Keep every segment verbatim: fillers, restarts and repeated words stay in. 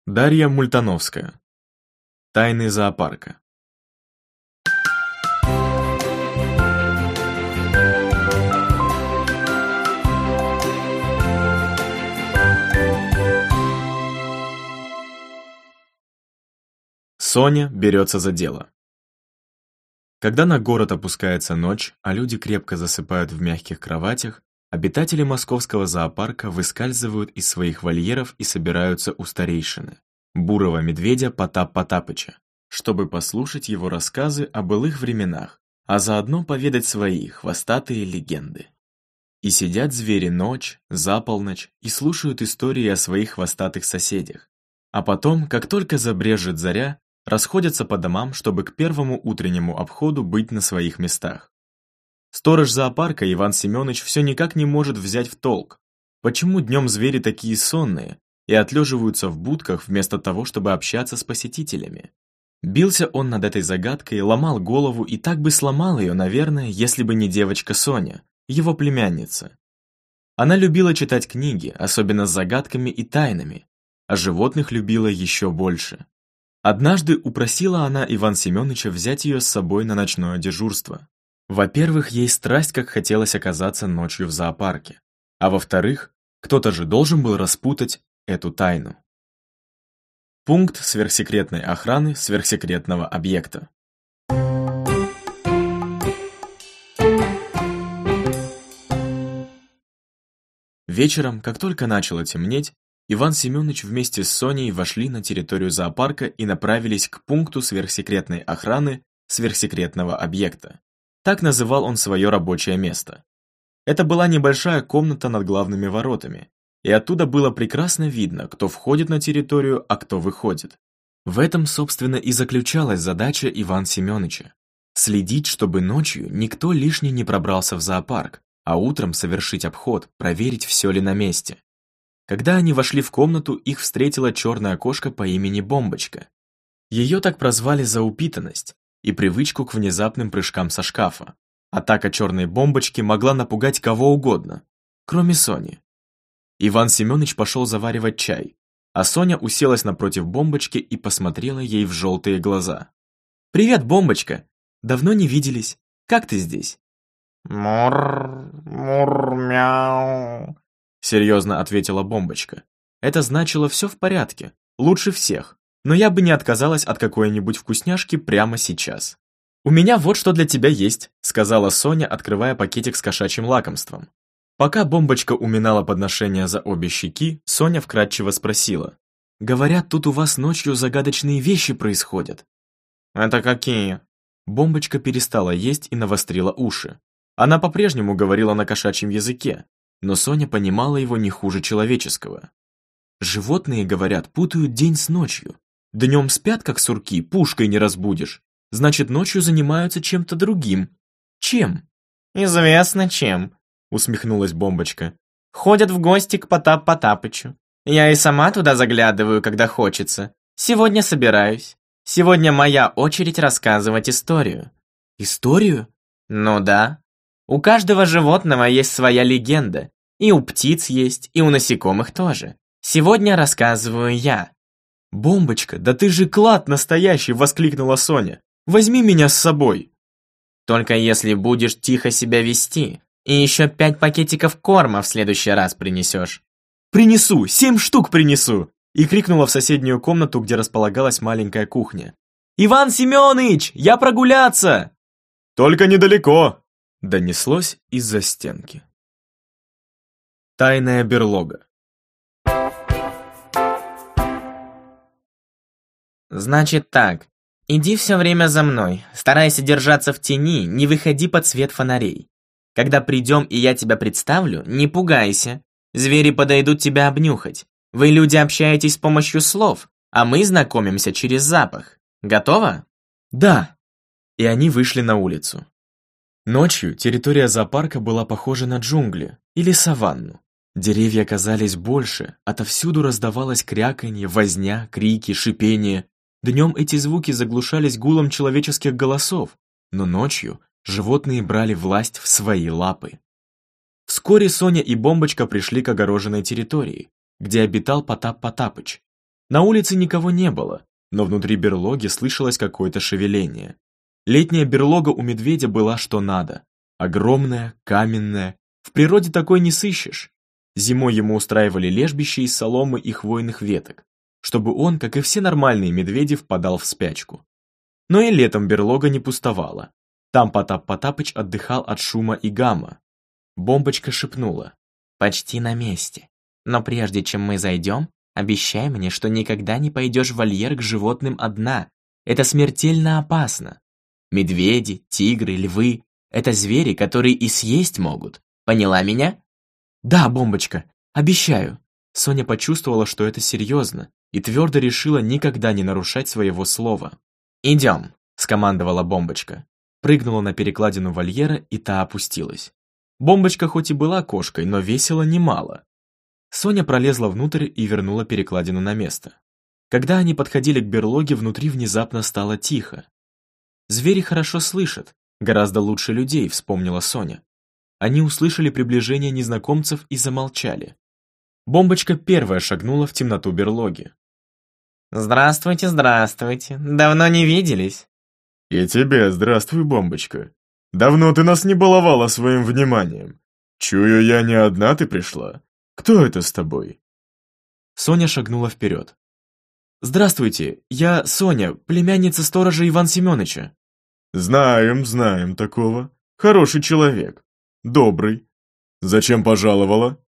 Дарья Мультановская. Тайны зоопарка. Соня берется за дело. Когда на город опускается ночь, а люди крепко засыпают в мягких кроватях, обитатели московского зоопарка выскальзывают из своих вольеров и собираются у старейшины, бурого медведя Потап Потапыча, чтобы послушать его рассказы о былых временах, а заодно поведать свои хвостатые легенды. И сидят звери ночь, за полночь и слушают истории о своих хвостатых соседях. А потом, как только забрежет заря, расходятся по домам, чтобы к первому утреннему обходу быть на своих местах. Сторож зоопарка Иван Семёныч все никак не может взять в толк, почему днем звери такие сонные и отлеживаются в будках вместо того, чтобы общаться с посетителями. Бился он над этой загадкой, ломал голову и так бы сломал ее, наверное, если бы не девочка Соня, его племянница. Она любила читать книги, особенно с загадками и тайнами, а животных любила еще больше. Однажды упросила она Ивана Семёныча взять ее с собой на ночное дежурство. Во-первых, ей страсть как хотелось оказаться ночью в зоопарке, а во-вторых, кто-то же должен был распутать эту тайну. Пункт сверхсекретной охраны сверхсекретного объекта. Вечером, как только начало темнеть, Иван Семёныч вместе с Соней вошли на территорию зоопарка и направились к пункту сверхсекретной охраны сверхсекретного объекта. Так называл он свое рабочее место. Это была небольшая комната над главными воротами, и оттуда было прекрасно видно, кто входит на территорию, а кто выходит. В этом, собственно, и заключалась задача Ивана Семёныча – следить, чтобы ночью никто лишний не пробрался в зоопарк, а утром совершить обход, проверить, все ли на месте. Когда они вошли в комнату, их встретила черная кошка по имени Бомбочка. Ее так прозвали за упитанность и привычку к внезапным прыжкам со шкафа. Атака черной бомбочки могла напугать кого угодно, кроме Сони. Иван Семёныч пошел заваривать чай, а Соня уселась напротив Бомбочки и посмотрела ей в желтые глаза. «Привет, Бомбочка! Давно не виделись. Как ты здесь?» «Мур, мур, мяу», — серьезно ответила Бомбочка. Это значило «все в порядке, лучше всех, но я бы не отказалась от какой-нибудь вкусняшки прямо сейчас». «У меня вот что для тебя есть», — сказала Соня, открывая пакетик с кошачьим лакомством. Пока Бомбочка уминала подношение за обе щеки, Соня вкратчиво спросила. «Говорят, тут у вас ночью загадочные вещи происходят». «Это какие?» Бомбочка перестала есть и навострила уши. Она по-прежнему говорила на кошачьем языке, но Соня понимала его не хуже человеческого. «Животные, говорят, путают день с ночью. Днем спят, как сурки, пушкой не разбудишь. Значит, ночью занимаются чем-то другим. Чем?» «Известно чем», — усмехнулась Бомбочка. «Ходят в гости к Потап Потапычу. Я и сама туда заглядываю, когда хочется. Сегодня собираюсь. Сегодня моя очередь рассказывать историю». «Историю?» «Ну да. У каждого животного есть своя легенда. И у птиц есть, и у насекомых тоже. Сегодня рассказываю я». «Бомбочка, да ты же клад настоящий!» — воскликнула Соня. «Возьми меня с собой!» «Только если будешь тихо себя вести, и еще пять пакетиков корма в следующий раз принесешь». «Принесу! Семь штук принесу!» И крикнула в соседнюю комнату, где располагалась маленькая кухня. «Иван Семёныч, я прогуляться!» «Только недалеко!» — донеслось из-за стенки. Тайная берлога. «Значит так, иди все время за мной, старайся держаться в тени, не выходи под свет фонарей. Когда придем и я тебя представлю, не пугайся. Звери подойдут тебя обнюхать. Вы, люди, общаетесь с помощью слов, а мы знакомимся через запах. Готово?» «Да». И они вышли на улицу. Ночью территория зоопарка была похожа на джунгли или саванну. Деревья казались больше, отовсюду раздавалось кряканье, возня, крики, шипение. Днем эти звуки заглушались гулом человеческих голосов, но ночью животные брали власть в свои лапы. Вскоре Соня и Бомбочка пришли к огороженной территории, где обитал Потап Потапыч. На улице никого не было, но внутри берлоги слышалось какое-то шевеление. Летняя берлога у медведя была что надо. Огромная, каменная, в природе такой не сыщешь. Зимой ему устраивали лежбище из соломы и хвойных веток, чтобы он, как и все нормальные медведи, впадал в спячку. Но и летом берлога не пустовала. Там Потап Потапыч отдыхал от шума и гамма. Бомбочка шепнула: «Почти на месте. Но прежде чем мы зайдем, обещай мне, что никогда не пойдешь в вольер к животным одна. Это смертельно опасно. Медведи, тигры, львы — это звери, которые и съесть могут. Поняла меня?» «Да, Бомбочка, обещаю». Соня почувствовала, что это серьезно, и твердо решила никогда не нарушать своего слова. «Идем», — скомандовала Бомбочка. Прыгнула на перекладину вольера, и та опустилась. Бомбочка хоть и была кошкой, но весила немало. Соня пролезла внутрь и вернула перекладину на место. Когда они подходили к берлоге, внутри внезапно стало тихо. «Звери хорошо слышат, гораздо лучше людей», — вспомнила Соня. Они услышали приближение незнакомцев и замолчали. Бомбочка первая шагнула в темноту берлоги. «Здравствуйте, здравствуйте. Давно не виделись?» «И тебе здравствуй, Бомбочка. Давно ты нас не баловала своим вниманием. Чую я, не одна ты пришла. Кто это с тобой?» Соня шагнула вперед. «Здравствуйте, я Соня, племянница сторожа Ивана Семеновича». «Знаем, знаем такого. Хороший человек. Добрый. Зачем пожаловала?»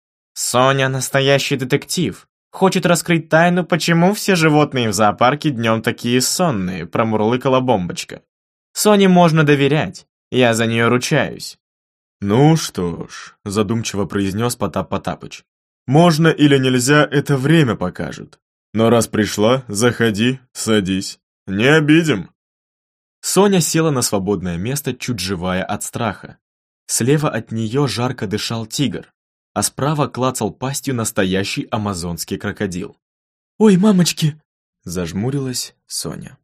«Соня настоящий детектив. Хочет раскрыть тайну, почему все животные в зоопарке днем такие сонные», — промурлыкала Бомбочка. «Соне можно доверять. Я за нее ручаюсь». «Ну что ж», — задумчиво произнес Потап Потапыч. «Можно или нельзя, это время покажет. Но раз пришла, заходи, садись. Не обидим». Соня села на свободное место, чуть живая от страха. Слева от нее жарко дышал тигр, а справа клацал пастью настоящий амазонский крокодил. «Ой, мамочки!» — зажмурилась Соня.